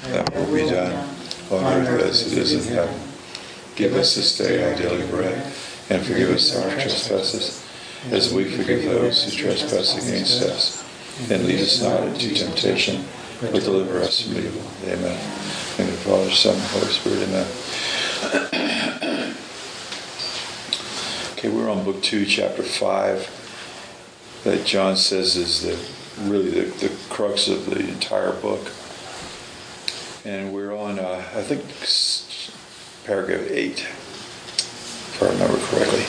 Thy will be done on earth as it is in heaven. Give us this day our daily bread, and forgive us our trespasses, as we forgive those who trespass against us. And lead us not into temptation, but deliver us from evil. Amen. In the Father, Son, and Holy Spirit. Amen. Okay, we're on Book 2, Chapter 5, that John says is the crux of the entire book. And we're on, I think, paragraph 8, if I remember correctly.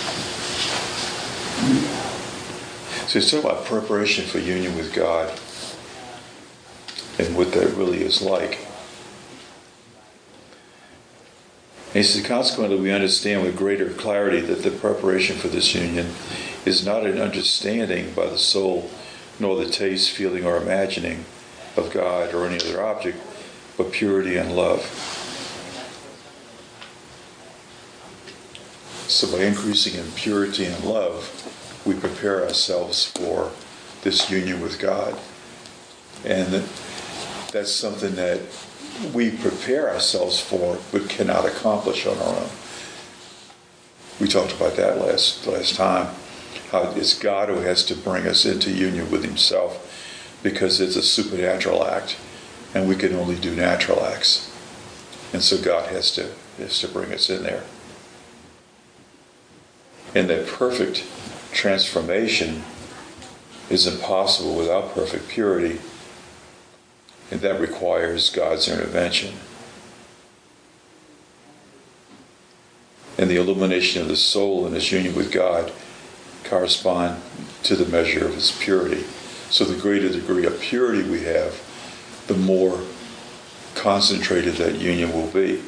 So it's talking about preparation for union with God and what that really is like. And he says, consequently, we understand with greater clarity that the preparation for this union is not an understanding by the soul, nor the taste, feeling, or imagining of God or any other object, but purity and love. So by increasing in purity and love, we prepare ourselves for this union with God. And that's something that we prepare ourselves for, but cannot accomplish on our own. We talked about that last time, how it's God who has to bring us into union with himself, because it's a supernatural act, and we can only do natural acts. And so God has to bring us in there. And that perfect transformation is impossible without perfect purity, and that requires God's intervention. And the illumination of the soul and its union with God correspond to the measure of its purity. So the greater degree of purity we have, the more concentrated that union will be.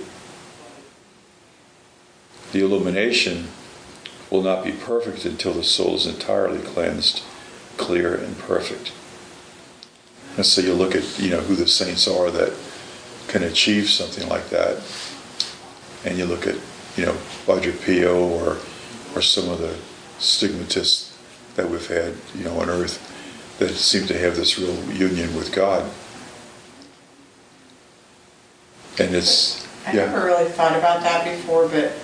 The illumination will not be perfect until the soul is entirely cleansed, clear, and perfect. And so you look at, who the saints are that can achieve something like that, and you look at, Padre Pio or some of the stigmatists that we've had, on earth that seem to have this real union with God. And it's, I never really thought about that before, but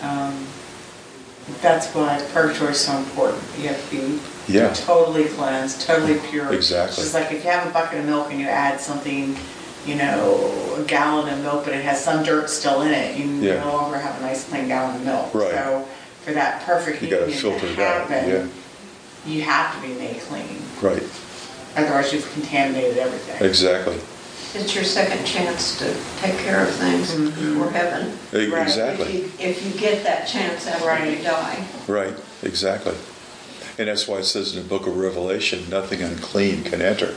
that's why purgatory is so important. You have to be totally cleansed, totally pure. Exactly. It's like if you have a bucket of milk and you add something, a gallon of milk, but it has some dirt still in it, you no longer have a nice clean gallon of milk. Right. So for that perfect union to happen, you have to be made clean. Right. Otherwise you've contaminated everything. Exactly. It's your second chance to take care of things before heaven. Exactly. If you get that chance after you die. Right, exactly. And that's why it says in the book of Revelation, nothing unclean can enter.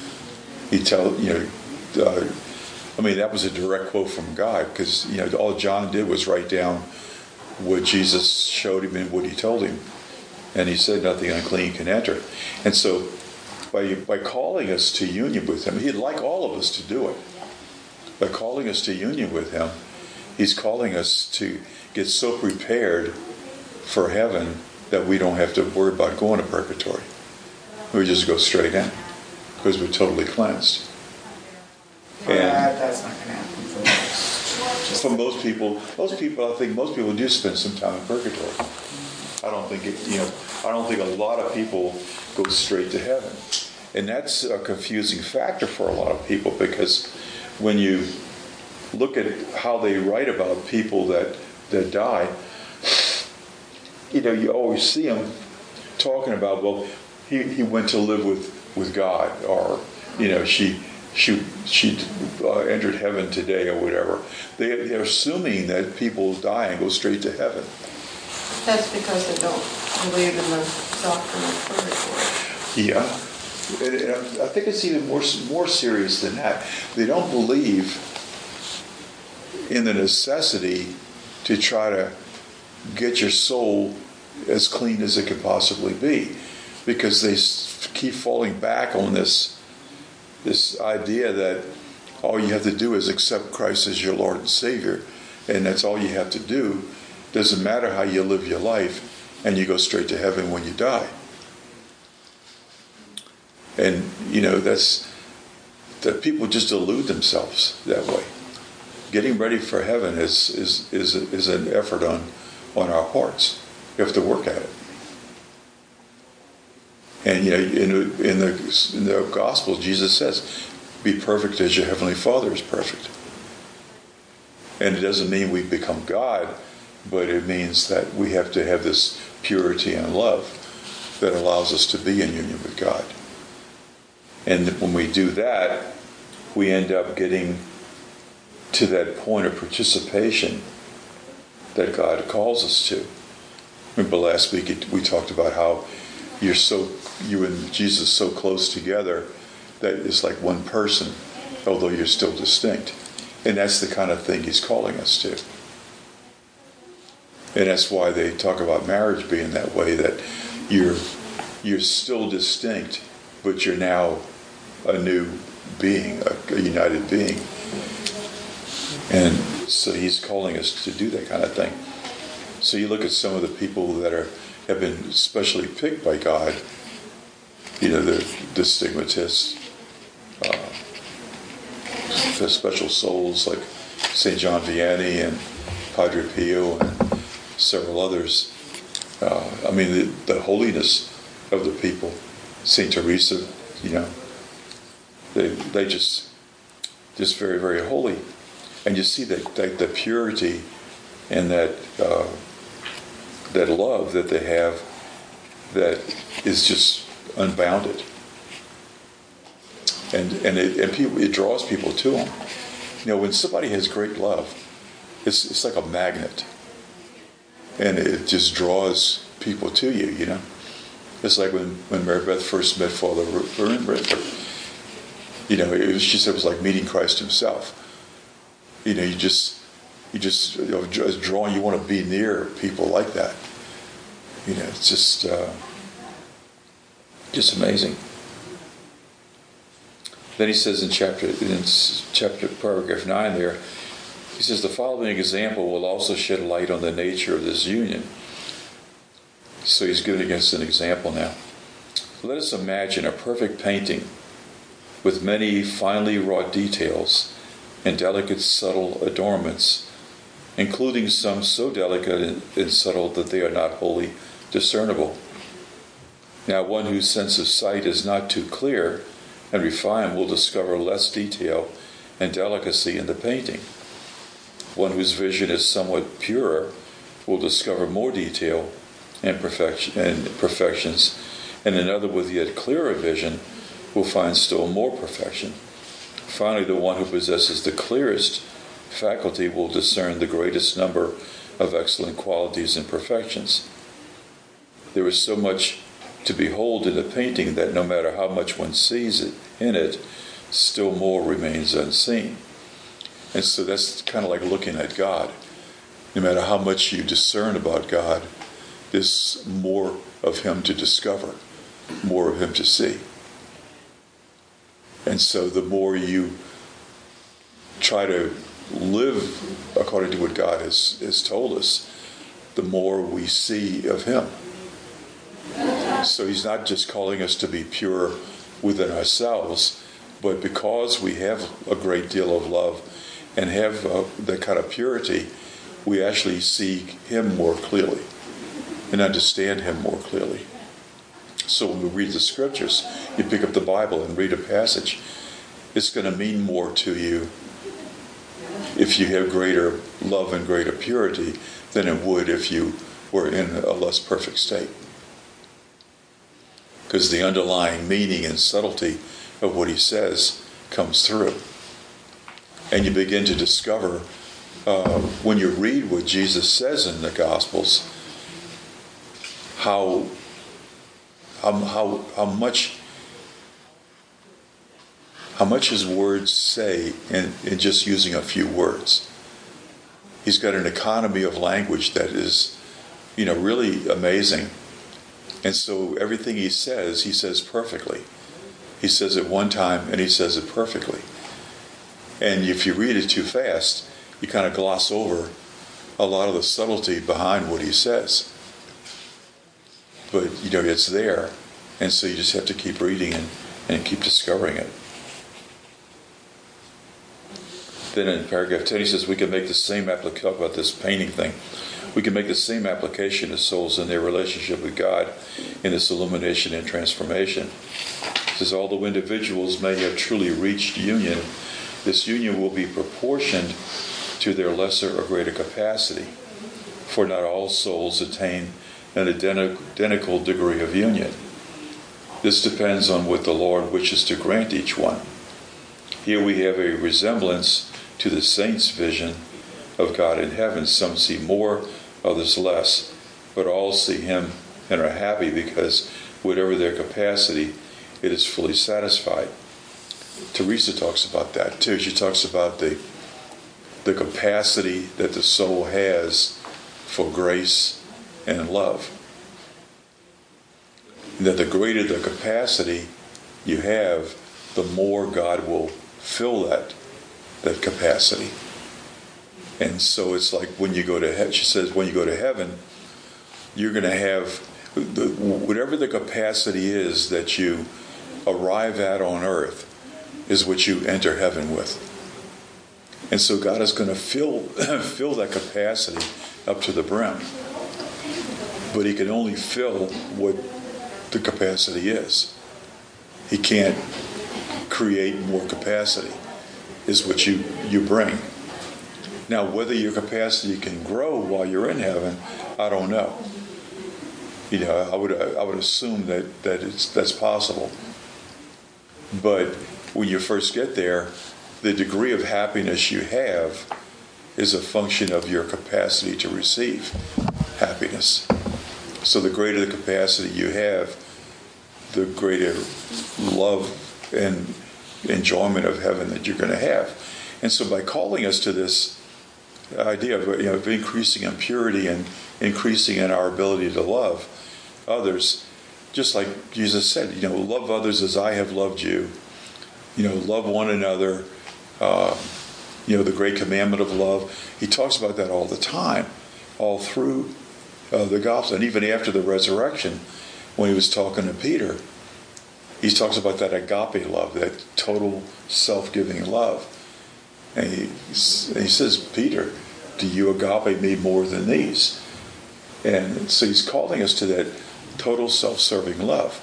That was a direct quote from God, because, all John did was write down what Jesus showed him and what he told him. And he said nothing unclean can enter. And so by calling us to union with him, he'd like all of us to do it. By calling us to union with him, he's calling us to get so prepared for heaven that we don't have to worry about going to purgatory. We just go straight in, because we're totally cleansed. And that's not going to happen for most people. I think most people do spend some time in purgatory. I don't think a lot of people go straight to heaven. And that's a confusing factor for a lot of people, because when you look at how they write about people that die, you always see them talking about, well, he went to live with God, or she entered heaven today, or whatever. They're assuming that people die and go straight to heaven. That's because they don't believe in the doctrine of purgatory. Yeah. And I think it's even more serious than that. They don't believe in the necessity to try to get your soul as clean as it could possibly be, because they keep falling back on this idea that all you have to do is accept Christ as your Lord and Savior, and that's all you have to do. Doesn't matter how you live your life, and you go straight to heaven when you die. And that's that people just delude themselves that way. Getting ready for heaven is an effort on our parts. You have to work at it. And in the Gospel, Jesus says, "Be perfect as your heavenly Father is perfect." And it doesn't mean we become God, but it means that we have to have this purity and love that allows us to be in union with God. And when we do that, we end up getting to that point of participation that God calls us to. Remember last week we talked about how you and Jesus so close together that it's like one person, although you're still distinct. And that's the kind of thing he's calling us to. And that's why they talk about marriage being that way, that you're still distinct, but you're now a new being, a united being. And so he's calling us to do that kind of thing. So you look at some of the people that have been specially picked by God, the stigmatists, the special souls like St. John Vianney and Padre Pio and several others. The holiness of the people, St. Teresa, they just very, very holy. And you see that the purity and that love that they have that is just unbounded. And it draws people to them. When somebody has great love, it's like a magnet. And it just draws people to you, It's like when Mary Beth first met Father Ritter. She said it was like meeting Christ himself. You just drawing. You want to be near people like that. It's just amazing. Then he says in chapter paragraph 9 there, he says the following example will also shed light on the nature of this union. So he's giving us an example now. Let us imagine a perfect painting with many finely wrought details and delicate, subtle adornments, including some so delicate and subtle that they are not wholly discernible. Now, one whose sense of sight is not too clear and refined will discover less detail and delicacy in the painting. One whose vision is somewhat purer will discover more detail and perfections, and another with yet clearer vision will find still more perfection. Finally, the one who possesses the clearest faculty will discern the greatest number of excellent qualities and perfections. There is so much to behold in a painting that no matter how much one sees in it, still more remains unseen. And so that's kind of like looking at God. No matter how much you discern about God, there's more of him to discover, more of him to see. And so the more you try to live according to what God has told us, the more we see of him. So he's not just calling us to be pure within ourselves, but because we have a great deal of love and have that kind of purity, we actually see him more clearly and understand him more clearly. So when we read the scriptures, you pick up the Bible and read a passage, it's going to mean more to you if you have greater love and greater purity than it would if you were in a less perfect state. Because the underlying meaning and subtlety of what he says comes through. And you begin to discover, when you read what Jesus says in the Gospels, how much his words say in just using a few words. He's got an economy of language that is, really amazing. And so everything he says perfectly. He says it one time and he says it perfectly. And if you read it too fast, you kind of gloss over a lot of the subtlety behind what he says. But, it's there. And so you just have to keep reading and keep discovering it. Then in paragraph 10 he says we can make the same application, talk about this painting thing. We can make the same application to souls in their relationship with God in this illumination and transformation. It says although individuals may have truly reached union, this union will be proportioned to their lesser or greater capacity. For not all souls attain an identical degree of union. This depends on what the Lord wishes to grant each one. Here we have a resemblance to the saints' vision of God in heaven. Some see more, others less, but all see Him and are happy because whatever their capacity, it is fully satisfied. Teresa talks about that too. She talks about the capacity that the soul has for grace and love. And that the greater the capacity you have, the more God will fill that capacity. And so it's like when you go to heaven, she says, when you go to heaven, you're going to have whatever the capacity is that you arrive at on earth is what you enter heaven with. And so God is going to fill that capacity up to the brim. But He can only fill what the capacity is. He can't create more capacity, is what you bring. Now, whether your capacity can grow while you're in heaven, I don't know. I would assume that's possible. But when you first get there, the degree of happiness you have is a function of your capacity to receive happiness. So the greater the capacity you have, the greater love and enjoyment of heaven that you're going to have. And so by calling us to this idea of increasing in purity and increasing in our ability to love others, just like Jesus said, love others as I have loved you. Love one another. The great commandment of love. He talks about that all the time, all through the gospel, and even after the resurrection, when he was talking to Peter, he talks about that agape love, that total self-giving love. And he says, Peter, do you agape me more than these? And so he's calling us to that total self-serving love.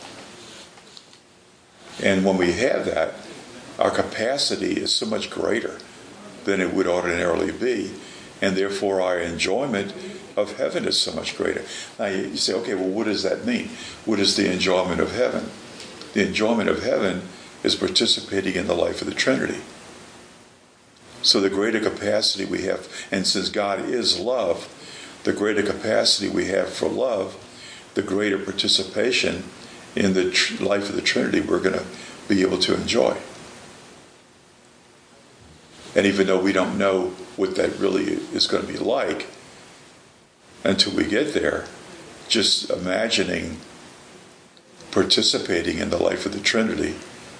And when we have that, our capacity is so much greater than it would ordinarily be. And therefore our enjoyment of heaven is so much greater. Now you say, okay, well, what does that mean? What is the enjoyment of heaven? The enjoyment of heaven is participating in the life of the Trinity. So the greater capacity we have, and since God is love, the greater capacity we have for love, the greater participation in the life of the Trinity we're going to be able to enjoy. And even though we don't know what that really is going to be like until we get there, just imagining participating in the life of the Trinity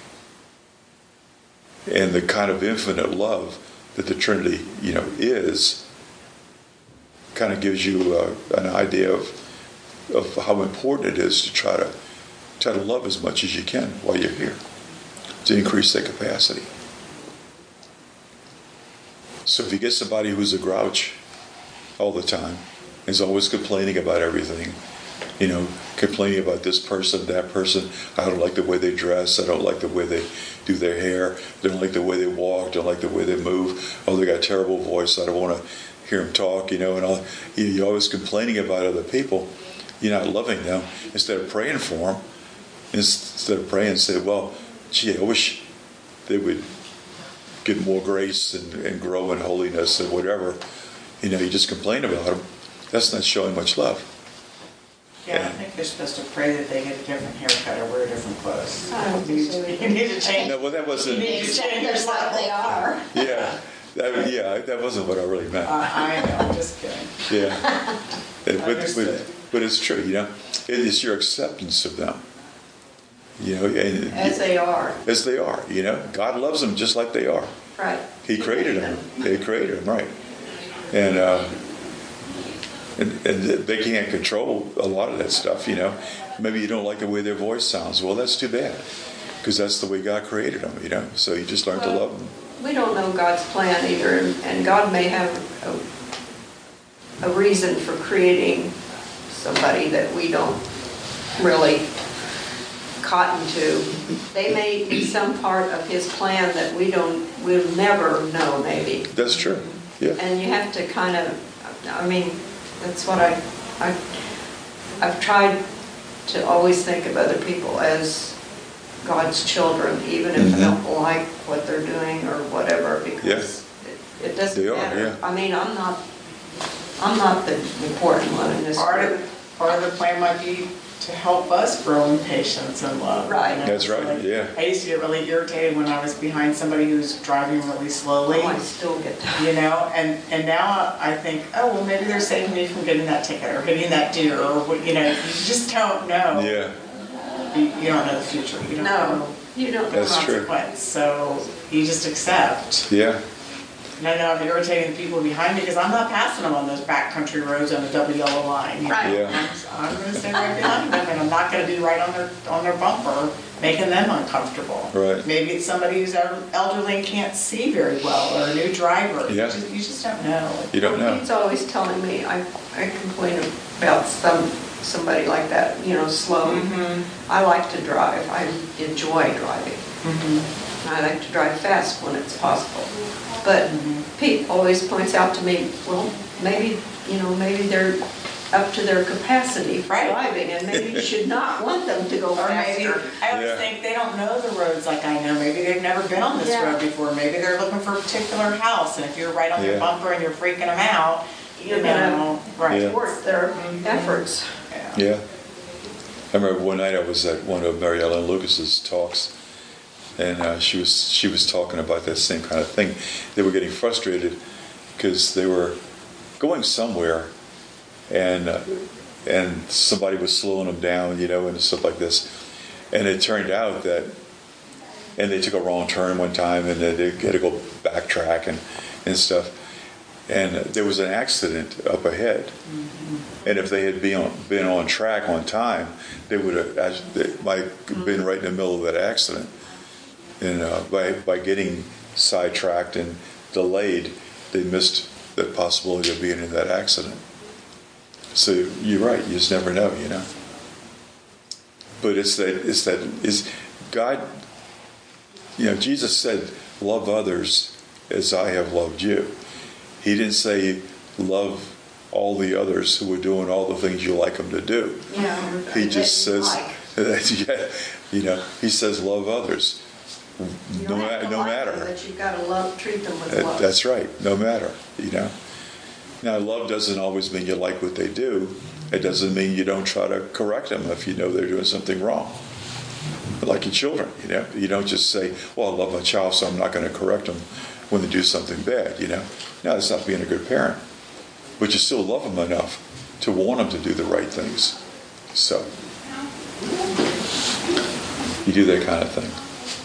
and the kind of infinite love that the Trinity, is, kind of gives you an idea of how important it is to try to love as much as you can while you're here, to increase that capacity. So if you get somebody who's a grouch all the time, is always complaining about everything, complaining about this person, that person, I don't like the way they dress, I don't like the way they do their hair, I don't like the way they walk, don't like the way they move, oh, they got a terrible voice, I don't want to hear them talk, and all. You're always complaining about other people, you're not loving them. Instead of praying for them, instead of praying, say, well, gee, I wish they would get more grace and grow in holiness and whatever. You just complain about them. That's not showing much love. Yeah, I think you're supposed to pray that they get a different haircut or wear different clothes. You need to change. No, well, that wasn't. You need to change yourself. They are. Yeah, that wasn't what I really meant. I know, I'm just kidding. Yeah, but it's true. It is your acceptance of them. And As they are. As they are. God loves them just like they are. Right. He created them. They created them, right? And they can't control a lot of that stuff, Maybe you don't like the way their voice sounds. Well, that's too bad, because that's the way God created them, So you just learn to love them. we don't know God's plan either, and God may have a reason for creating somebody that we don't really cotton to. They may be some part of his plan that we'll never know, maybe. That's true. Yeah. And you have to kind of, I mean, that's what I've tried to always think of other people as God's children, even if I don't like what they're doing or whatever, because it doesn't matter. Yeah. I mean, I'm not the important one in this group. Part of the plan might be to help us grow in patience and love. Right. That's right, Like, yeah. I used to get really irritated when I was behind somebody who's driving really slowly. Oh, I still get that. You know, and now I think, oh, well, maybe they're saving me from getting that ticket or hitting that deer or what, you know, you just don't know. Yeah. You don't know the future. You don't know You don't the know. That's true. consequence. So you just accept. Yeah. And I know I'm irritating the people behind me because I'm not passing them on those backcountry roads on the double yellow line. You know? Right. Yeah. I'm going to stay right behind them, and I'm not going to be right on their bumper, making them uncomfortable. Right. Maybe it's somebody who's elderly and can't see very well, or a new driver. Yeah. You just don't know. You don't know. He's always telling me, I complain about somebody like that, you know, slow. I like to drive. I enjoy driving. I like to drive fast when it's possible. But Pete always points out to me, well, maybe they're up to their capacity for driving, and maybe you should not want them to go Or maybe, faster. I always think they don't know the roads like I know. Maybe they've never been on this road before. Maybe they're looking for a particular house, and if you're right on their bumper and you're freaking them out, You're gonna thwart their efforts. Yeah. I remember one night I was at one of Mary Ellen Lucas's talks, and she was talking about that same kind of thing. They were getting frustrated because they were going somewhere, and somebody was slowing them down, you know, and stuff like this. And it turned out that, and they took a wrong turn one time, and they had to go backtrack and stuff. And there was an accident up ahead. And if they had been on track on time, they would have might have been right in the middle of that accident. And by getting sidetracked and delayed, they missed the possibility of being in that accident. So you're right. You just never know, you know. But it's God. You know, Jesus said, "Love others as I have loved you." He didn't say, "Love all the others who are doing all the things you like them to do." Yeah. He just says, you know, he says, "Love others." No matter. But you gotta treat them with love. That's right. No matter, you know. Now, love doesn't always mean you like what they do. It doesn't mean you don't try to correct them if you know they're doing something wrong. But like your children, you know, you don't just say, "Well, I love my child, so I'm not going to correct them when they do something bad." You know, no, that's not being a good parent. But you still love them enough to want them to do the right things. So you do that kind of thing.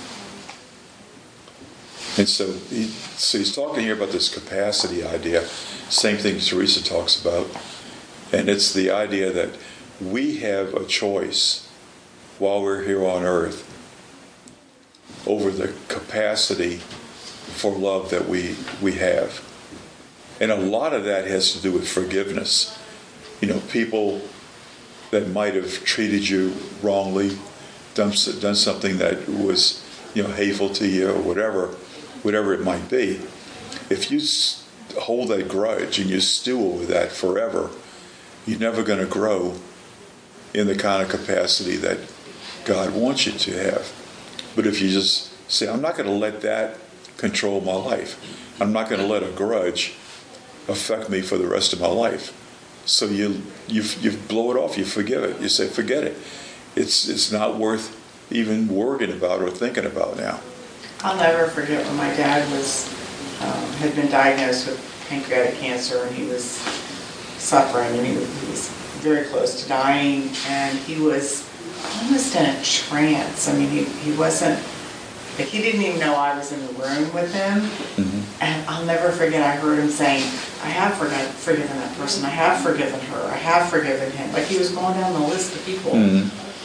And so he's talking here about this capacity idea, same thing Teresa talks about, and it's the idea that we have a choice while we're here on earth over the capacity for love that we have. And a lot of that has to do with forgiveness. You know, people that might have treated you wrongly, done something that was, you know, hateful to you or whatever it might be. If you hold that grudge and you stew over that forever, you're never going to grow in the kind of capacity that God wants you to have. But if you just say, "I'm not going to let that control my life. I'm not going to let a grudge affect me for the rest of my life." So you blow it off. You forgive it. You say, "Forget it. It's not worth even worrying about or thinking about now." I'll never forget when my dad had been diagnosed with pancreatic cancer, and he was suffering, and he was very close to dying, and he was almost in a trance. I mean, he wasn't, like, he didn't even know I was in the room with him. And I'll never forget, I heard him saying, "I have forgiven that person, I have forgiven her, I have forgiven him." Like he was going down the list of people.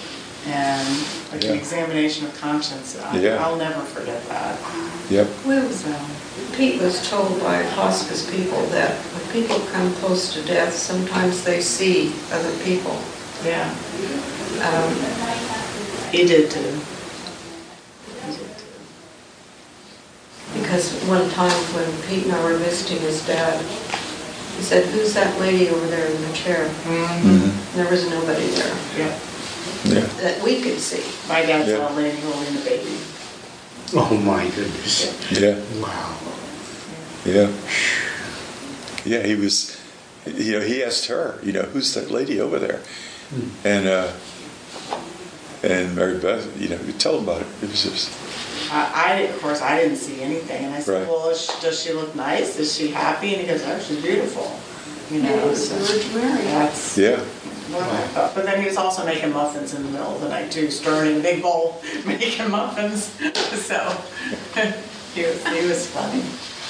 and like an Yeah. examination of conscience. Yeah. I'll never forget that. Yep. So, Pete was told by hospice people that when people come close to death, sometimes they see other people. yeah, Um, he did too. He did too. Because one time when Pete and I were visiting his dad, he said, "Who's that lady over there in the chair?" Mm-hmm. There was nobody there Yeah. Yeah. that we could see. My dad Yeah. saw a lady holding the baby. Oh my goodness. Yeah. Wow. Yeah. Yeah, he was, he asked her, who's that lady over there? And Mary Beth, tell him about it. It was just, Of course, I didn't see anything, and I said, Right. "Well, does she look nice? Is she happy?" And he goes, "Oh, she's beautiful." So Mary. that's yeah. what I thought. But then he was also making muffins in the middle of the night too, stirring in a big bowl, making muffins. So he was funny.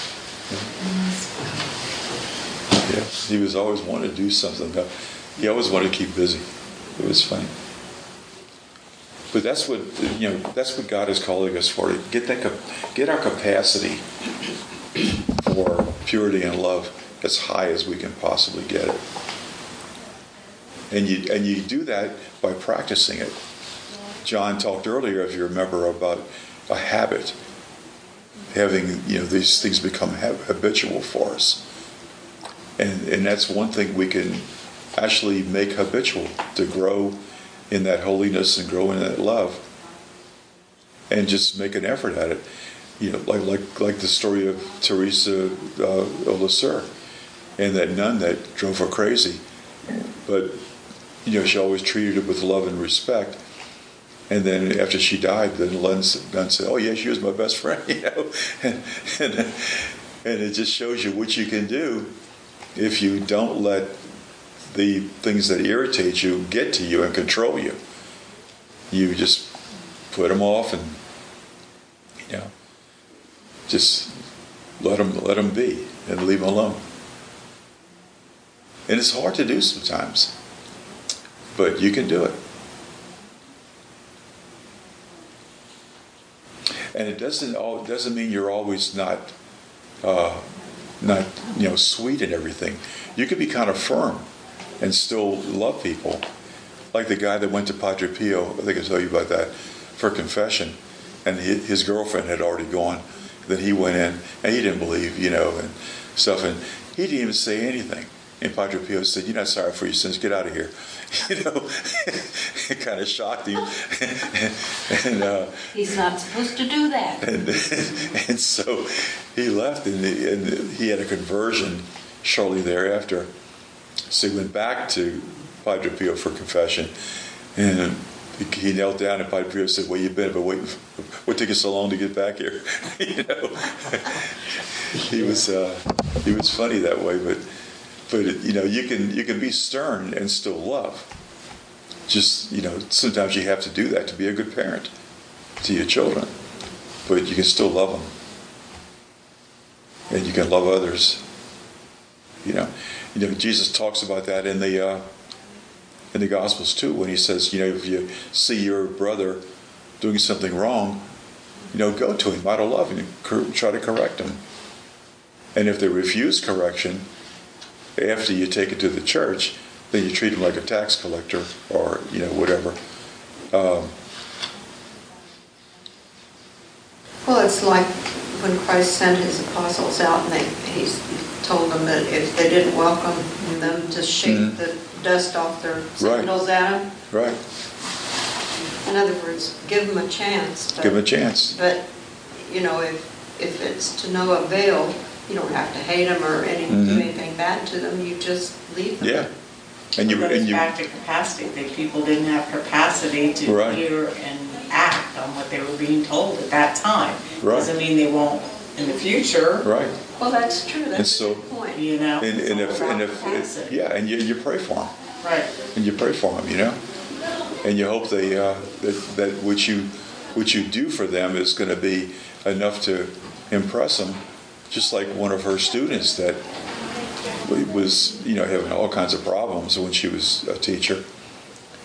Yeah. He was always wanting to do something. He always wanted to keep busy. It was funny. But that's what God is calling us for, to get our capacity for purity and love as high as we can possibly get it. And you do that by practicing it. John talked earlier, if you remember, about a habit. Having these things become habitual for us. And that's one thing we can actually make habitual, to grow in that holiness and grow in that love, and just make an effort at it. Like the story of Teresa of Lisieux, and that nun that drove her crazy, but she always treated her with love and respect. And then after she died, then nun said, "Oh yeah, she was my best friend," and it just shows you what you can do if you don't let the things that irritate you get to you and control you. You just put them off and just let them be and leave them alone. And it's hard to do sometimes, but you can do it. And it doesn't mean you're always not sweet and everything. You can be kind of firm and still love people. Like the guy that went to Padre Pio, I think I told you about that, for confession, and his girlfriend had already gone. Then he went in, and he didn't believe, and stuff, and he didn't even say anything. And Padre Pio said, "You're not sorry for your sins, get out of here." It kind of shocked him. and He's not supposed to do that. And so he left, and he had a conversion shortly thereafter. So he went back to Padre Pio for confession, and he knelt down, and Padre Pio said, "Well, you've been waiting. What took you so long to get back here?" He was funny that way, but you can be stern and still love. Just sometimes you have to do that to be a good parent to your children, but you can still love them, and you can love others. Jesus talks about that in the Gospels too, when he says, if you see your brother doing something wrong, go to him out of love and try to correct him. And if they refuse correction, after you take it to the church, then you treat them like a tax collector or whatever. Well, it's like when Christ sent his apostles out, and he told them that if they didn't welcome them, to shake the dust off their sandals at them. Right. In other words, give them a chance. Give them a chance. But, if it's to no avail, you don't have to hate them or do anything bad to them. You just leave them. Yeah. And It goes back to capacity. That people didn't have capacity to Right. hear and act on what they were being told at that time. Right. Doesn't mean they won't in the future. Right. Well, that's true. And That's so- a good point. And It's all about if capacity. and you pray for them. Right. And you pray for them, and you hope they that what you do for them is going to be enough to impress them. Just like one of her students that was having all kinds of problems when she was a teacher,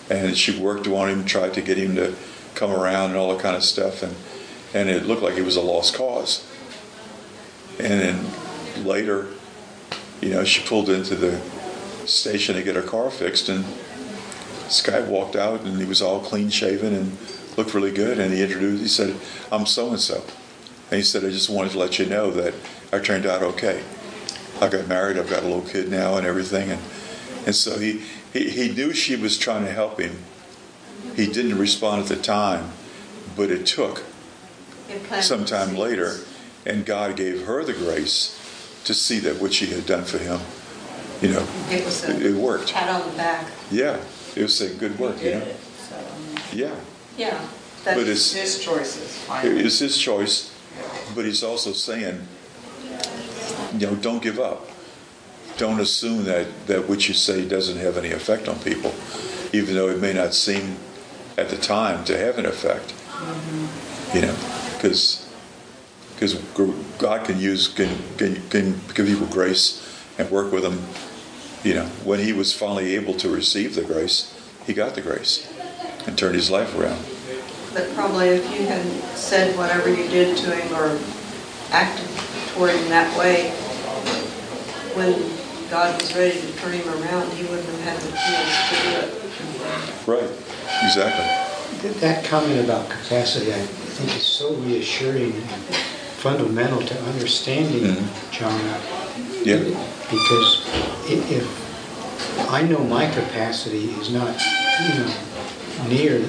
and she worked on him, tried to get him to come around and all that kind of stuff, and it looked like it was a lost cause. And then later, she pulled into the station to get her car fixed, and this guy walked out, and he was all clean shaven and looked really good, and he said, "I'm so-and-so." And he said, "I just wanted to let you know that I turned out okay. I got married, I've got a little kid now and everything." And so he knew she was trying to help him. He didn't respond at the time, but it took some time later, and God gave her the grace to see that what she had done for him, It was it worked. pat on the back. Yeah, it was a good work, Did it, so, Yeah, Yeah. but it's his choices, finally. it's his choice, but he's also saying, don't give up. Don't assume that what you say doesn't have any effect on people, even though it may not seem at the time to have an effect. Because God can give people grace and work with them. When he was finally able to receive the grace, he got the grace and turned his life around. But probably if you hadn't said whatever you did to him or acted toward him that way, when God was ready to turn him around, he wouldn't have had the chance to do it. Right, exactly. That comment about capacity, I think, is so reassuring and fundamental to understanding John. Yeah. Because if I know my capacity is not, near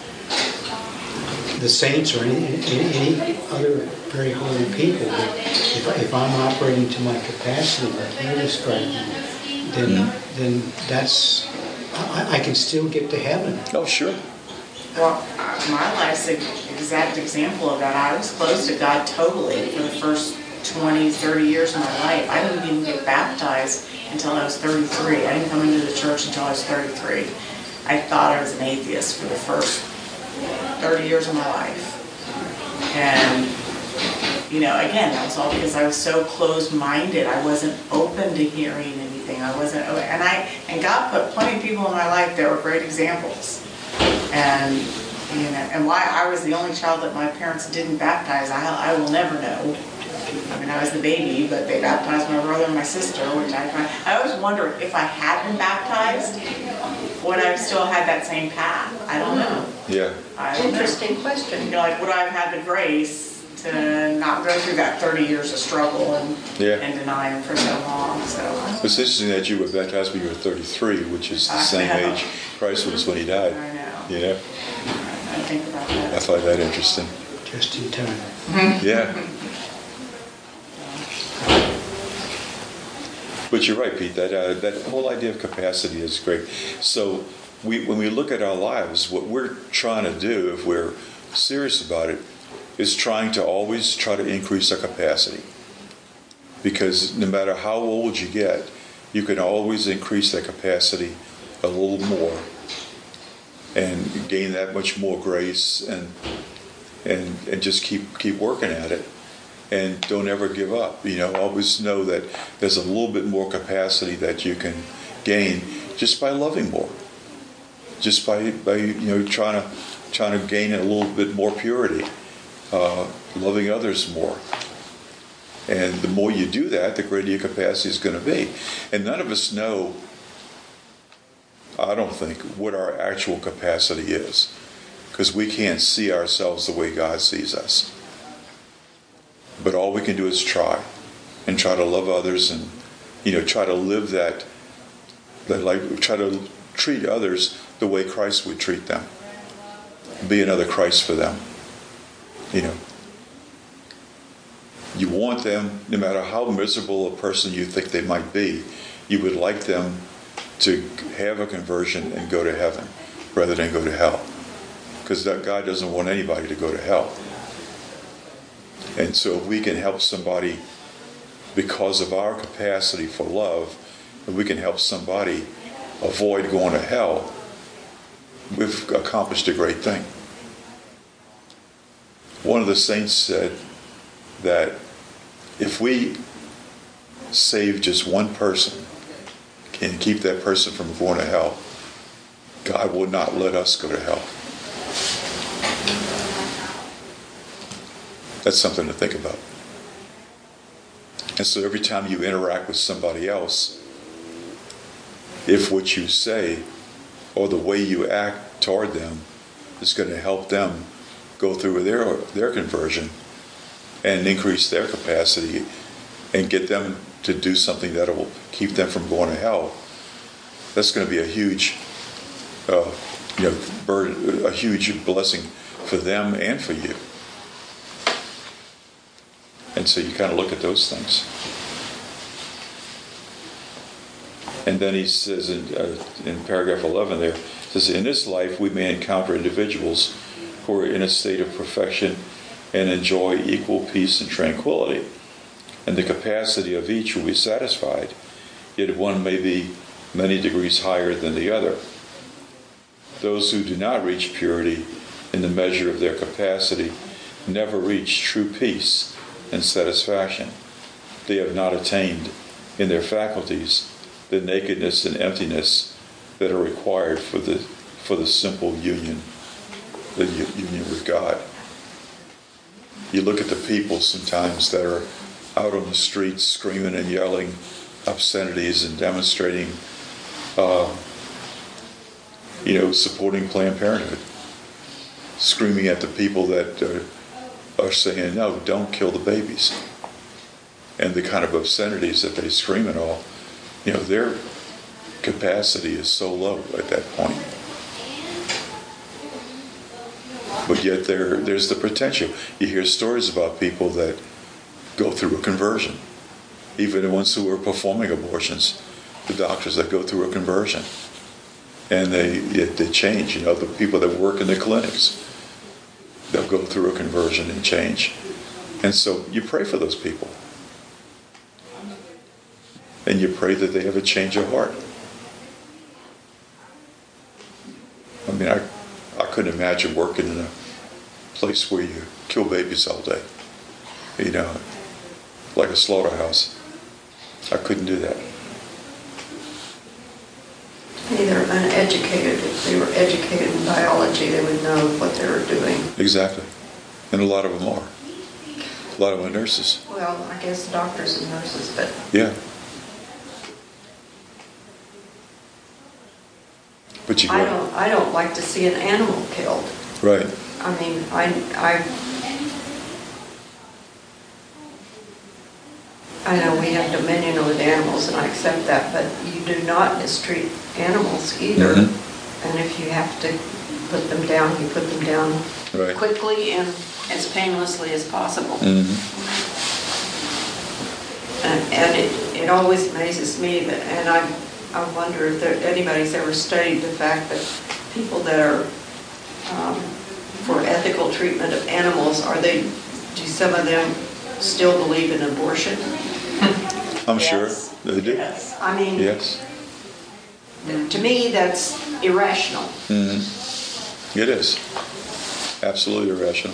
the saints or any other very holy people, but if I'm operating to my capacity, like you're describing, then that's, I can still get to heaven. Oh, sure. Well, my life's an exact example of that. I was close to God totally for the first 20, 30 years of my life. I didn't even get baptized until I was 33. I didn't come into the church until I was 33. I thought I was an atheist for the first 30 years of my life. And, again, that was all because I was so closed-minded. I wasn't open to hearing anything. I wasn't, and God put plenty of people in my life that were great examples. And, and why I was the only child that my parents didn't baptize, I will never know. I was the baby, but they baptized my brother and my sister, which I always wonder if I had been baptized, would I have still had that same path? I don't know. Yeah. I don't know. Interesting question. Would I have had the grace to not go through that 30 years of struggle and deny him for so long? So It's interesting that you were baptized when you were 33, which is the same age Christ was when he died. I know. Yeah. I think about that. I find that interesting. Just in time. Yeah. But you're right, Pete. That whole idea of capacity is great. So when we look at our lives, what we're trying to do, if we're serious about it, is trying to always try to increase our capacity. Because no matter how old you get, you can always increase that capacity a little more and gain that much more grace and just keep working at it. And don't ever give up. Always know that there's a little bit more capacity that you can gain just by loving more, just by trying to gain a little bit more purity, loving others more. And the more you do that, the greater your capacity is going to be. And none of us know, I don't think, what our actual capacity is, because we can't see ourselves the way God sees us. But all we can do is try to love others and, try to live that, try to treat others the way Christ would treat them. Be another Christ for them. You want them, no matter how miserable a person you think they might be, you would like them to have a conversion and go to heaven rather than go to hell. Because God doesn't want anybody to go to hell. And so if we can help somebody because of our capacity for love, and we can help somebody avoid going to hell, we've accomplished a great thing. One of the saints said that if we save just one person and keep that person from going to hell, God will not let us go to hell. That's something to think about. And so every time you interact with somebody else, if what you say or the way you act toward them is going to help them go through their conversion and increase their capacity and get them to do something that will keep them from going to hell, that's going to be a huge burden, a huge blessing for them and for you. And so you kind of look at those things. And then he says in paragraph 11 there, says, in this life we may encounter individuals who are in a state of perfection and enjoy equal peace and tranquility. And the capacity of each will be satisfied, yet one may be many degrees higher than the other. Those who do not reach purity in the measure of their capacity never reach true peace and satisfaction. They have not attained in their faculties the nakedness and emptiness that are required for the simple union, the union with God. You look at the people sometimes that are out on the streets screaming and yelling obscenities and demonstrating, supporting Planned Parenthood, screaming at the people that are saying, no, don't kill the babies. And the kind of obscenities that they scream and all, their capacity is so low at that point. But yet there's the potential. You hear stories about people that go through a conversion. Even the ones who are performing abortions, the doctors that go through a conversion. And they change. The people that work in the clinics, they'll go through a conversion and change. And so you pray for those people. And you pray that they have a change of heart. I mean, I couldn't imagine working in a place where you kill babies all day. Like a slaughterhouse. I couldn't do that. They're uneducated. If they were educated in biology, they would know what they were doing. Exactly. And a lot of them are. A lot of them are nurses. Well, I guess doctors and nurses, but... Yeah. But I don't like to see an animal killed. Right. I mean, I know we have dominion over the animals, and I accept that, but you do not mistreat animals either. Mm-hmm. And if you have to put them down, you put them down Right. quickly and as painlessly as possible. Mm-hmm. And it always amazes me that, and I wonder if anybody's ever studied the fact that people that are for ethical treatment of animals, do some of them still believe in abortion? I'm Yes. sure they do. Yes. I mean, Yes. to me, that's irrational. Mm-hmm. It is. Absolutely irrational.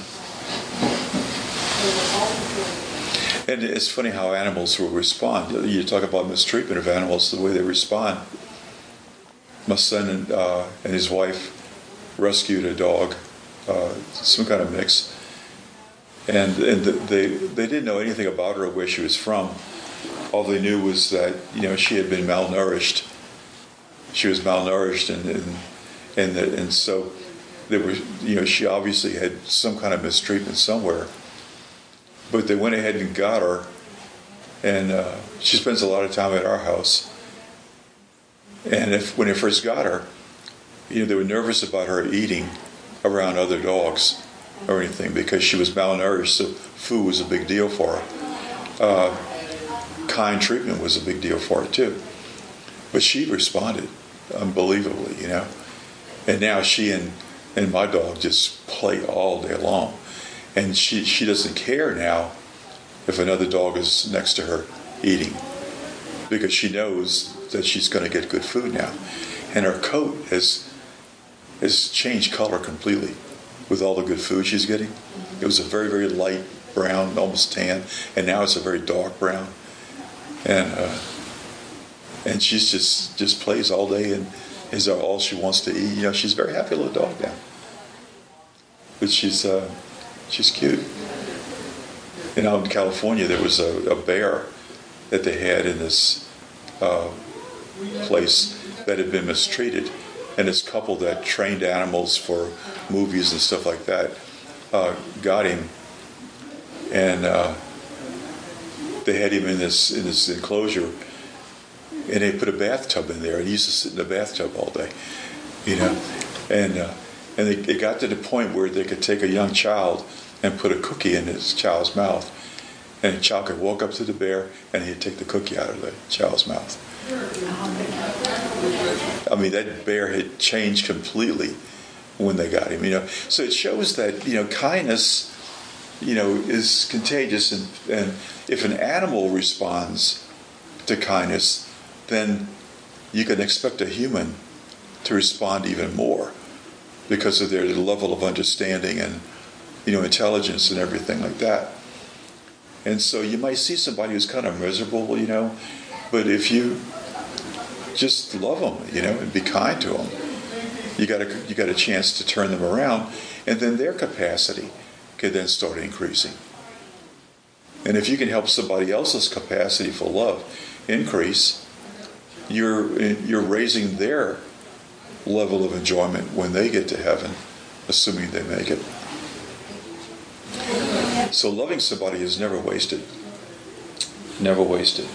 And it's funny how animals will respond. You talk about mistreatment of animals, the way they respond. My son and his wife rescued a dog, some kind of mix, and they didn't know anything about her or where she was from. All they knew was that she had been malnourished. She was malnourished, and so there were she obviously had some kind of mistreatment somewhere. But they went ahead and got her, and she spends a lot of time at our house. And when they first got her, they were nervous about her eating around other dogs or anything because she was malnourished, so food was a big deal for her. Kind treatment was a big deal for her too. But she responded unbelievably, And now she and my dog just play all day long. And she doesn't care now if another dog is next to her eating because she knows that she's going to get good food now. And her coat has changed color completely with all the good food she's getting. It was a very, very light brown, almost tan, and now it's a very dark brown. And she's just plays all day, and is all she wants to eat. She's a very happy little dog now. But she's cute. And out in California, there was a bear that they had in this place that had been mistreated. And this couple that trained animals for movies and stuff like that got him, and they had him in this enclosure, and they put a bathtub in there, and he used to sit in the bathtub all day, and they got to the point where they could take a young child and put a cookie in his child's mouth, and the child could walk up to the bear, and he'd take the cookie out of the child's mouth. I mean, that bear had changed completely when they got him. So it shows that kindness, is contagious, and if an animal responds to kindness, then you can expect a human to respond even more because of their level of understanding and intelligence and everything like that. And so you might see somebody who's kind of miserable, but if you just love them, and be kind to them, you got a chance to turn them around, and then their capacity can then start increasing. And if you can help somebody else's capacity for love increase, you're raising their level of enjoyment when they get to heaven, assuming they make it. So loving somebody is never wasted. Never wasted.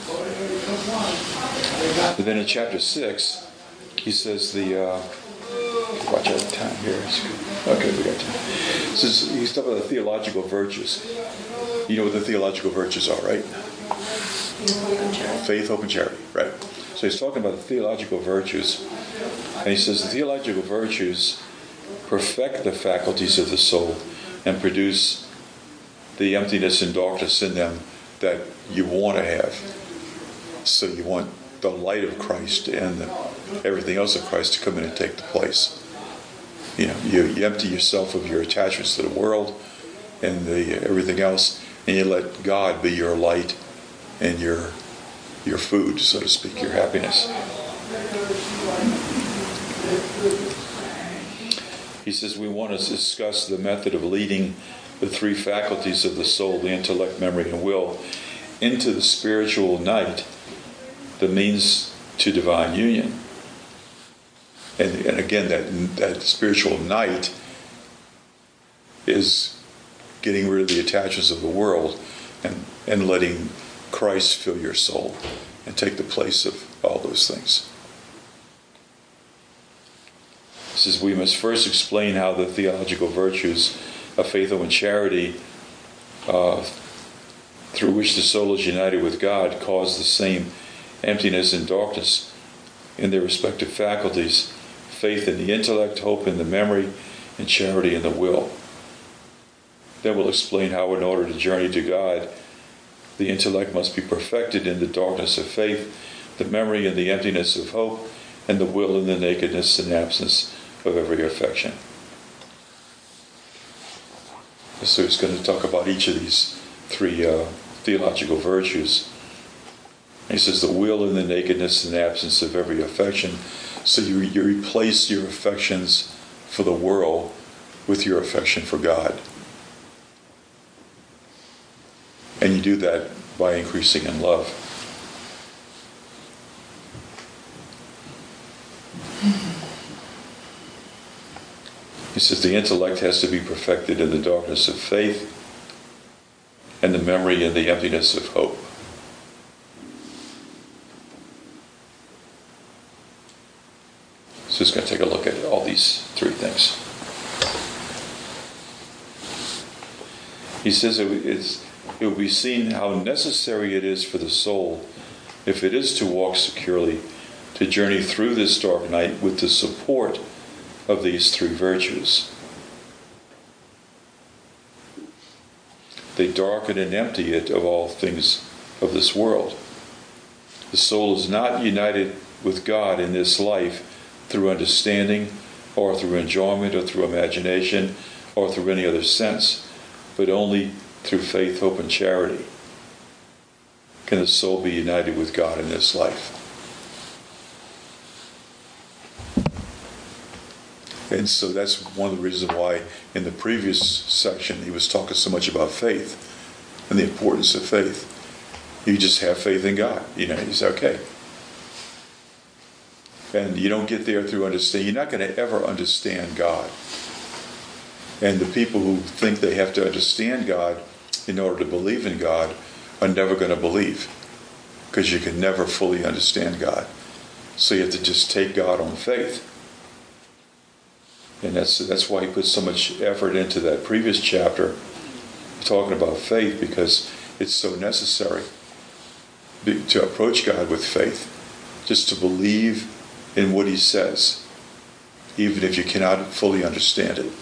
But then in chapter 6, he says watch out of time here. Okay, we got time. He's talking about the theological virtues. You know what the theological virtues are, right? Faith, hope, and charity, right? So he's talking about the theological virtues. And he says the theological virtues perfect the faculties of the soul and produce the emptiness and darkness in them that you want to have. So you want the light of Christ and everything else of Christ to come in and take the place. You empty yourself of your attachments to the world and everything else, and you let God be your light and your food, so to speak, your happiness. He says we want to discuss the method of leading the three faculties of the soul, the intellect, memory, and will, into the spiritual night, the means to divine union. And again, that spiritual night is getting rid of the attachments of the world and letting Christ fill your soul and take the place of all those things. He says we must first explain how the theological virtues of faith, hope, and charity, through which the soul is united with God, cause the same emptiness and darkness in their respective faculties: faith in the intellect, hope in the memory, and charity in the will. Then we'll explain how, in order to journey to God, the intellect must be perfected in the darkness of faith, the memory in the emptiness of hope, and the will in the nakedness and absence of every affection. So he's going to talk about each of these three theological virtues. He says the will in the nakedness and absence of every affection. So you replace your affections for the world with your affection for God. And you do that by increasing in love. He says the intellect has to be perfected in the darkness of faith, and the memory in the emptiness of hope. So just going to take a look at all these three things. He says it will be seen how necessary it is for the soul, if it is to walk securely, to journey through this dark night with the support of these three virtues. They darken and empty it of all things of this world. The soul is not united with God in this life through understanding, or through enjoyment, or through imagination, or through any other sense, but only through faith, hope, and charity can the soul be united with God in this life. And so that's one of the reasons why in the previous section he was talking so much about faith and the importance of faith. You just have faith in God. He's okay. And you don't get there through understanding. You're not going to ever understand God. And the people who think they have to understand God in order to believe in God are never going to believe, because you can never fully understand God. So you have to just take God on faith. And that's why he put so much effort into that previous chapter, talking about faith, because it's so necessary to approach God with faith, just to believe in what he says, even if you cannot fully understand it.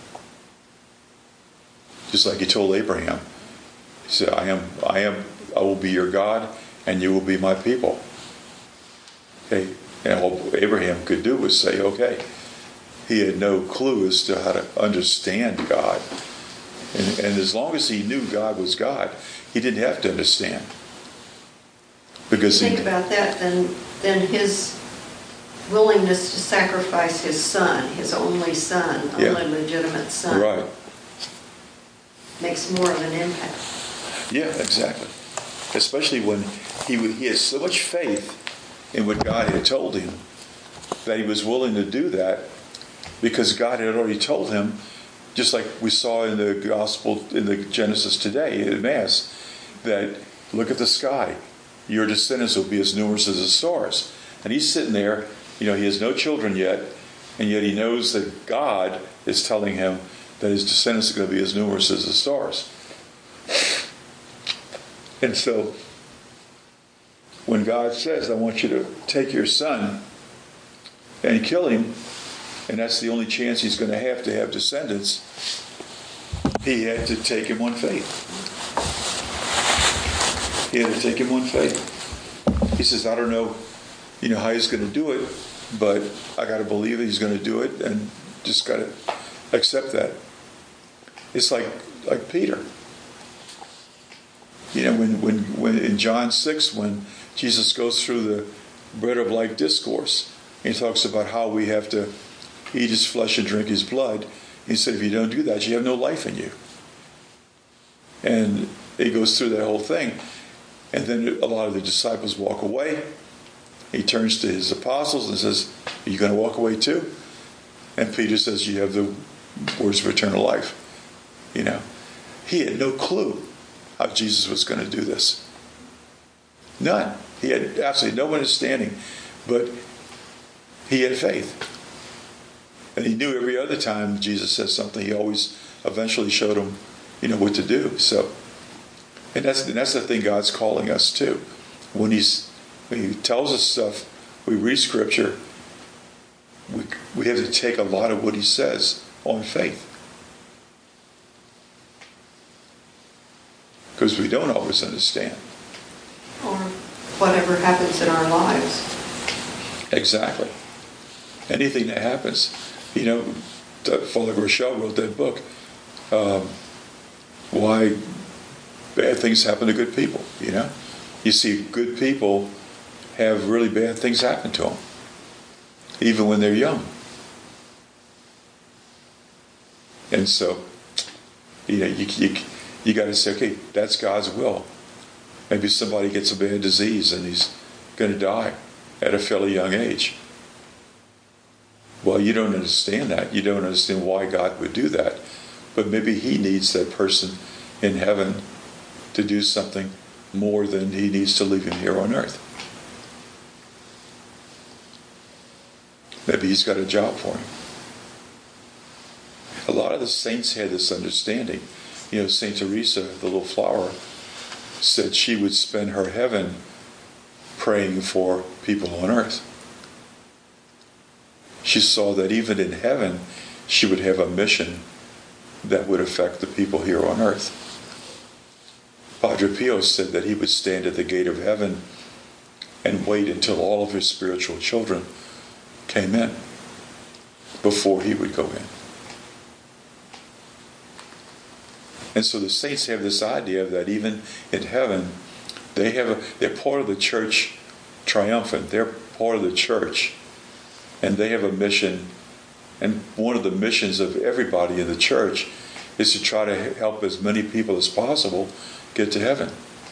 Just like he told Abraham, he said, I will be your God, and you will be my people. Okay, and all Abraham could do was say, okay. He had no clue as to how to understand God. And as long as he knew God was God, he didn't have to understand. Because think about that, then his willingness to sacrifice his son, his only son, only legitimate son, right, makes more of an impact. Yeah, exactly. Especially when he had so much faith in what God had told him that he was willing to do that, because God had already told him, just like we saw in the gospel, in the Genesis today in Mass, that look at the sky. Your descendants will be as numerous as the stars. And he's sitting there, he has no children yet, and yet he knows that God is telling him that his descendants are going to be as numerous as the stars. And so, when God says, I want you to take your son and kill him, and that's the only chance he's going to have descendants, he had to take him on faith. He had to take him on faith. He says, I don't know, how he's going to do it, but I got to believe that he's going to do it, and just got to accept that. It's like Peter. When in John 6, when Jesus goes through the bread of life discourse, he talks about how we have to eat his flesh and drink his blood. He said, if you don't do that, you have no life in you. And he goes through that whole thing. And then a lot of the disciples walk away. He turns to his apostles and says, are you going to walk away too? And Peter says, you have the words of eternal life. He had no clue how Jesus was going to do this. None. He had absolutely no understanding. But he had faith. And he knew every other time Jesus said something, he always eventually showed him, what to do. So, and that's the thing God's calling us to. When he tells us stuff, we read Scripture, we have to take a lot of what he says on faith. Because we don't always understand. Or whatever happens in our lives. Exactly. Anything that happens. Father Rochelle wrote that book, Why Bad Things Happen to Good People, You see good people have really bad things happen to them, even when they're young. And so, you got to say, okay, that's God's will. Maybe somebody gets a bad disease and he's going to die at a fairly young age. Well, you don't understand that. You don't understand why God would do that. But maybe he needs that person in heaven to do something more than he needs to leave him here on earth. Maybe he's got a job for him. A lot of the saints had this understanding. St. Teresa, the little flower, said she would spend her heaven praying for people on earth. She saw that even in heaven, she would have a mission that would affect the people here on earth. Padre Pio said that he would stand at the gate of heaven and wait until all of his spiritual children came in before he would go in. And so the saints have this idea that even in heaven, they're part of the church triumphant. They're part of the church. And they have a mission And one of the missions of everybody in the church is to try to help as many people as possible get to heaven.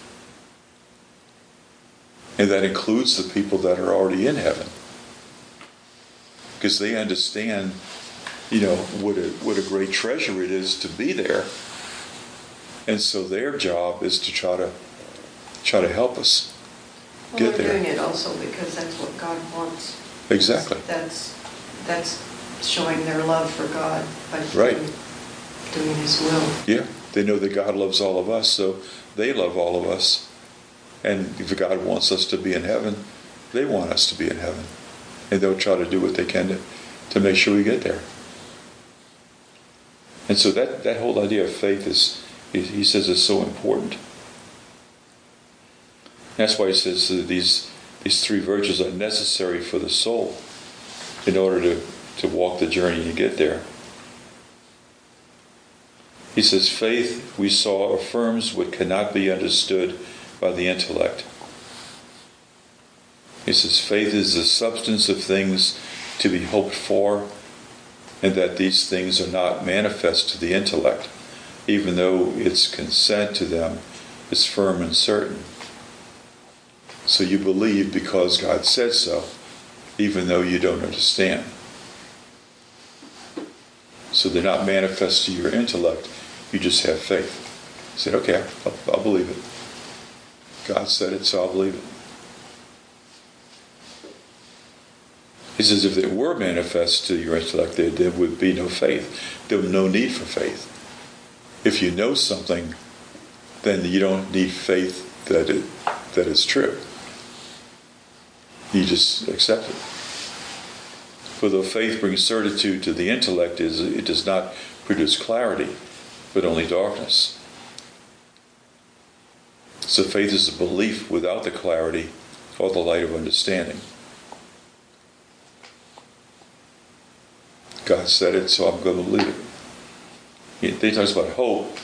And that includes the people that are already in heaven. Because they understand, what a great treasure it is to be there. And so their job is to try to help us get there. We're doing it also because that's what God wants. Exactly. That's showing their love for God by Right. doing His will. Yeah, they know that God loves all of us, so they love all of us. And if God wants us to be in heaven, they want us to be in heaven. And they'll try to do what they can to make sure we get there. And so that whole idea of faith he says, is so important. That's why he says that these three virtues are necessary for the soul in order to walk the journey and get there. He says, faith, we saw, affirms what cannot be understood by the intellect. He says, faith is the substance of things to be hoped for, and that these things are not manifest to the intellect, even though its consent to them is firm and certain. So you believe because God said so, even though you don't understand. So they're not manifest to your intellect, you just have faith. You said, okay, I'll believe it. God said it, so I'll believe it. He says if they were manifest to your intellect, there would be no faith. There would be no need for faith. If you know something, then you don't need faith that it's true. You just accept it. For though faith brings certitude to the intellect, it does not produce clarity, but only darkness. So faith is a belief without the clarity or the light of understanding. God said it, so I'm going to believe it. He talks about hope.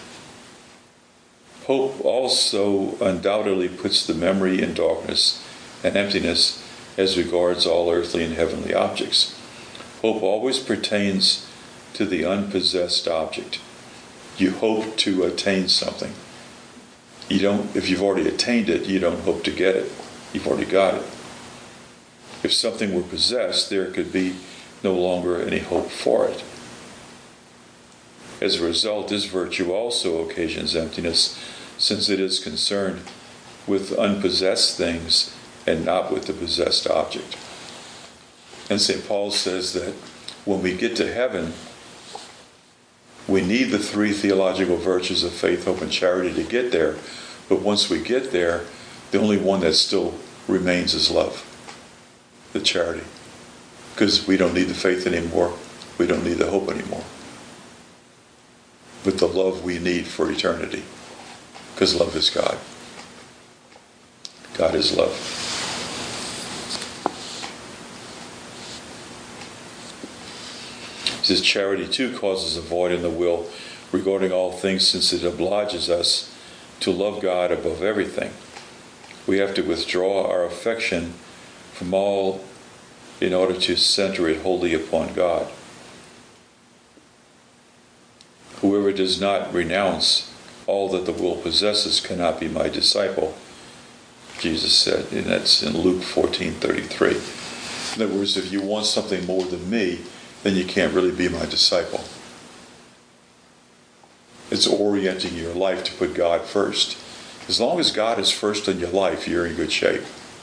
Hope also undoubtedly puts the memory in darkness and emptiness as regards all earthly and heavenly objects. Hope always pertains to the unpossessed object. You hope to attain something. If you've already attained it, you don't hope to get it. You've already got it. If something were possessed, there could be no longer any hope for it. As a result, this virtue also occasions emptiness, since it is concerned with unpossessed things and not with the possessed object. And St. Paul says that when we get to heaven, we need the three theological virtues of faith, hope, and charity to get there. But once we get there, the only one that still remains is love, the charity. Because we don't need the faith anymore. We don't need the hope anymore. But the love we need for eternity. Because love is God. God is love. He says charity too causes a void in the will regarding all things, since it obliges us to love God above everything. We have to withdraw our affection from all in order to center it wholly upon God. Whoever does not renounce all that the will possesses cannot be my disciple, Jesus said, and that's in Luke 14:33. In other words, if you want something more than me, then you can't really be my disciple. It's orienting your life to put God first. As long as God is first in your life, you're in good shape.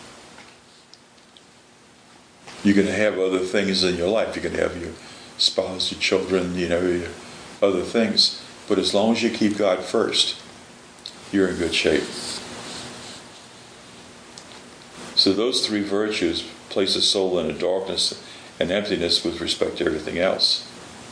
You're going to have other things in your life. You're going to have your spouse, your children, your other things. But as long as you keep God first, you're in good shape. So those three virtues place a soul in a darkness and emptiness with respect to everything else.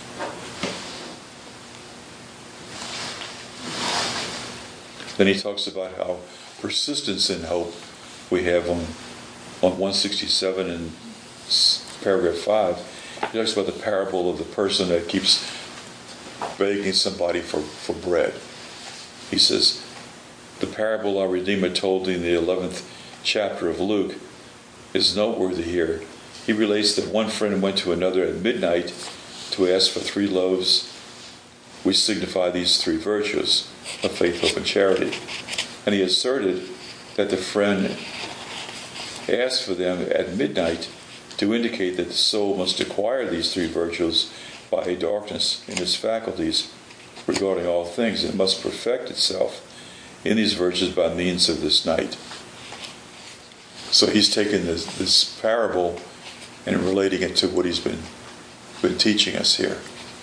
Then he talks about how persistence in hope we have on 167 and paragraph 5. He talks about the parable of the person that keeps begging somebody for bread. He says, the parable our Redeemer told in the 11th chapter of Luke is noteworthy here. He relates that one friend went to another at midnight to ask for 3 loaves, we signify these 3 virtues of faith, hope, and charity. And he asserted that the friend asked for them at midnight to indicate that the soul must acquire these 3 virtues by a darkness in its faculties regarding all things. It must perfect itself in these virtues by means of this night. So he's taken this parable and relating it to what he's been teaching us here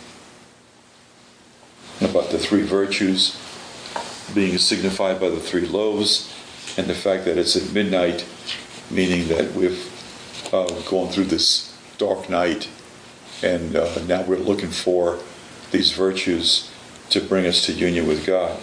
about the 3 virtues being signified by the 3 loaves, and the fact that it's at midnight, meaning that we've gone through this dark night, and now we're looking for these virtues to bring us to union with God.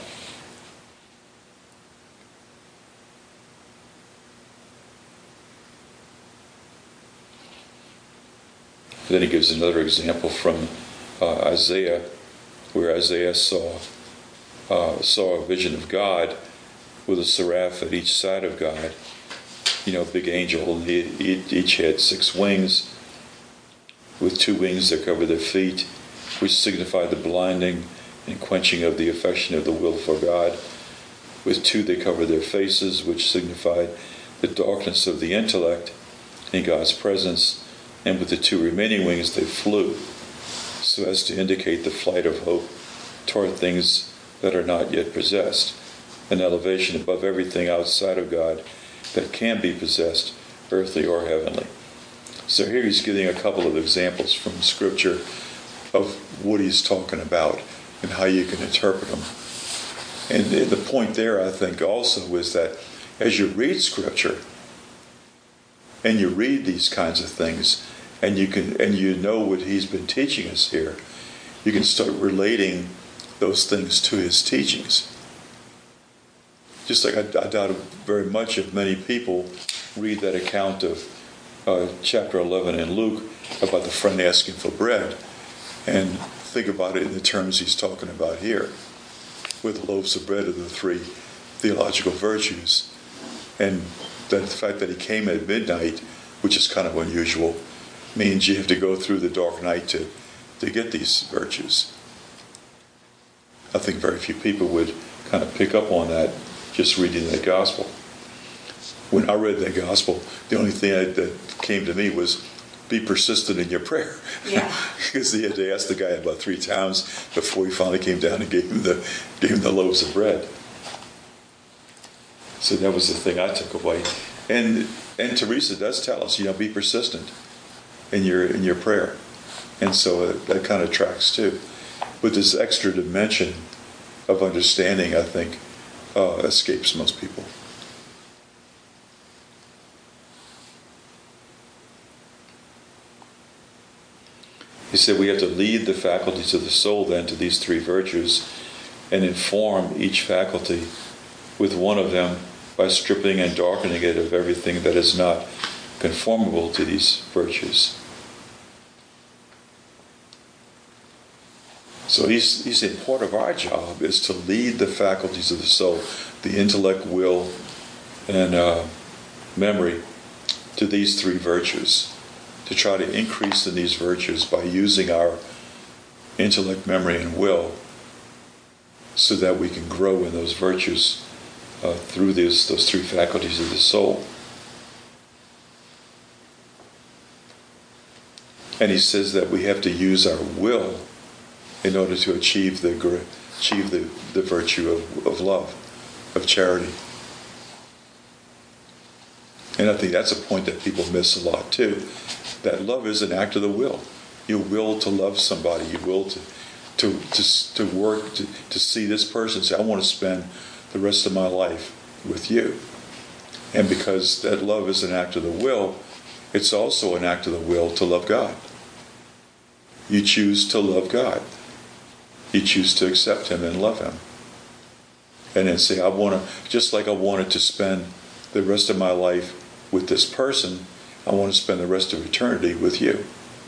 Then he gives another example from Isaiah, where Isaiah saw a vision of God with a seraph at each side of God. A big angel, and each had 6 wings, with 2 wings that covered their feet, which signified the blinding and quenching of the affection of the will for God. With 2 they covered their faces, which signified the darkness of the intellect in God's presence. And with the 2 remaining wings they flew, so as to indicate the flight of hope toward things that are not yet possessed, an elevation above everything outside of God that can be possessed, earthly or heavenly. So here he's giving a couple of examples from Scripture of what he's talking about and how you can interpret them. And the point there, I think, also is that as you read Scripture and you read these kinds of things, and you know what he's been teaching us here, you can start relating those things to his teachings. Just like I doubt very much if many people read that account of chapter 11 in Luke about the friend asking for bread and think about it in the terms he's talking about here, with loaves of bread of the 3 theological virtues, and that the fact that he came at midnight, which is kind of unusual, means you have to go through the dark night to get these virtues. I think very few people would kind of pick up on that just reading the gospel. When I read the gospel, the only thing that came to me was be persistent in your prayer. Yeah. Because he had to ask the guy about 3 times before he finally came down and gave him the loaves of bread. So that was the thing I took away. And Teresa does tell us, be persistent in your prayer. And so that kind of tracks too. But this extra dimension of understanding, I think, escapes most people. He said we have to lead the faculties of the soul then to these 3 virtues and inform each faculty with one of them by stripping and darkening it of everything that is not conformable to these virtues. So he's saying part of our job is to lead the faculties of the soul, the intellect, will, and memory, to these 3 virtues, to try to increase in these virtues by using our intellect, memory, and will, so that we can grow in those virtues through those 3 faculties of the soul. And he says that we have to use our will in order to achieve the virtue of love, of charity. And I think that's a point that people miss a lot too. That love is an act of the will. You will to love somebody. You will to work to see this person. Say, I want to spend the rest of my life with you. And because that love is an act of the will, it's also an act of the will to love God. You choose to love God. You choose to accept Him and love Him. And then say, just like I wanted to spend the rest of my life with this person, I want to spend the rest of eternity with you.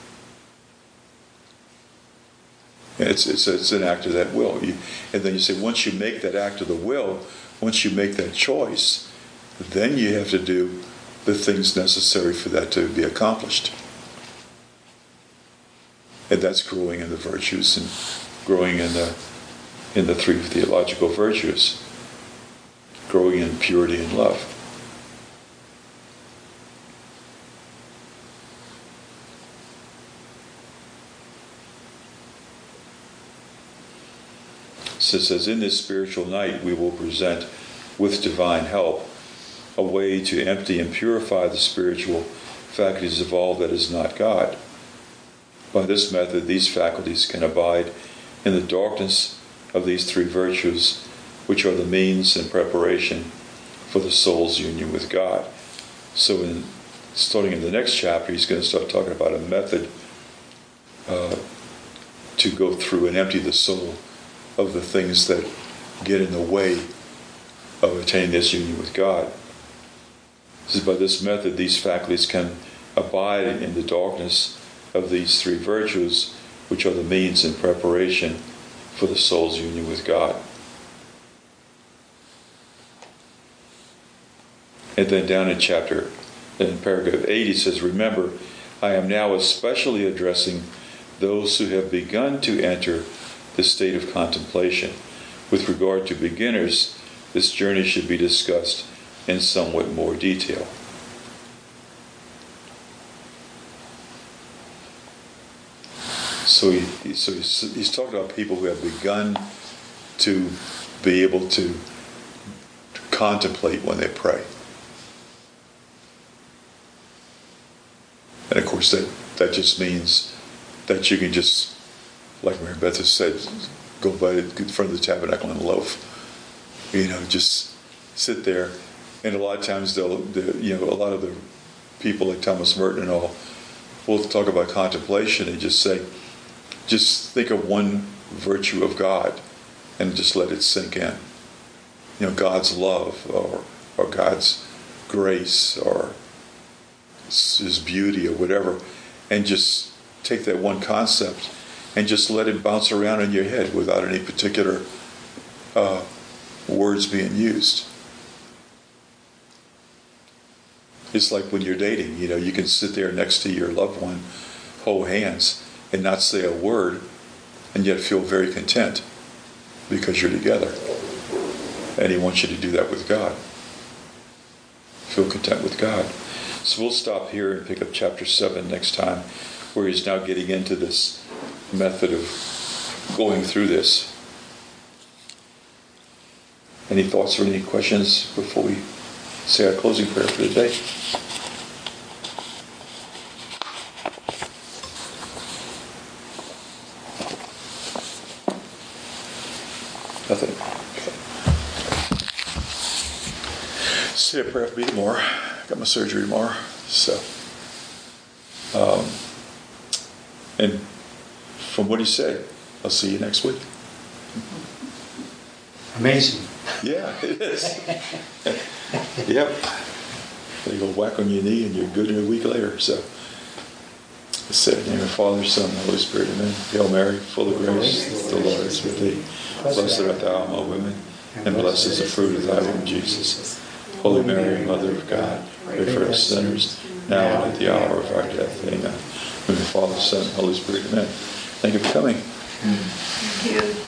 And it's an act of that will. And then you say, once you make that act of the will, once you make that choice, then you have to do the things necessary for that to be accomplished. And that's growing in the virtues and growing in the three theological virtues, growing in purity and love. So it says, in this spiritual night we will present, with divine help, a way to empty and purify the spiritual faculties of all that is not God. By this method, these faculties can abide in the darkness of these three virtues, which are the means and preparation for the soul's union with God. So starting in the next chapter, he's going to start talking about a method to go through and empty the soul of the things that get in the way of attaining this union with God. This is by this method, these faculties can abide in the darkness of these three virtues, which are the means and preparation for the soul's union with God. And then down in paragraph 8, he says, remember, I am now especially addressing those who have begun to enter the state of contemplation. With regard to beginners, this journey should be discussed in somewhat more detail. So he's talking about people who have begun to be able to contemplate when they pray. And of course that just means that you can just, like Mary Beth has said, go by in front of the tabernacle and loaf. Just sit there. And a lot of times a lot of the people like Thomas Merton and all will talk about contemplation and just say, just think of one virtue of God and just let it sink in. God's love or God's grace or His beauty or whatever, and just take that one concept and just let it bounce around in your head without any particular words being used. It's like when you're dating, you can sit there next to your loved one, hold hands, and not say a word, and yet feel very content because you're together. And He wants you to do that with God. Feel content with God. So we'll stop here and pick up chapter 7 next time, where he's now getting into this method of going through this. Any thoughts or any questions before we say our closing prayer for the day? Nothing. Say a prayer for me tomorrow. I got my surgery tomorrow. So, and from what he said, I'll see you next week. Amazing. Yeah, it is. Yep. They go whack on your knee and you're good in a week later. So, I said, in the name of the Father, Son, and Holy Spirit, amen. Hail Mary, full of grace, the Lord is with thee. Blessed art thou among women, and blessed is the fruit of thy womb, Jesus. Holy Mary, Mother of God, pray for us sinners, now and at the hour of our death. Amen. In the name of the Father, Son, and Holy Spirit, amen. Thank you for coming. Thank you.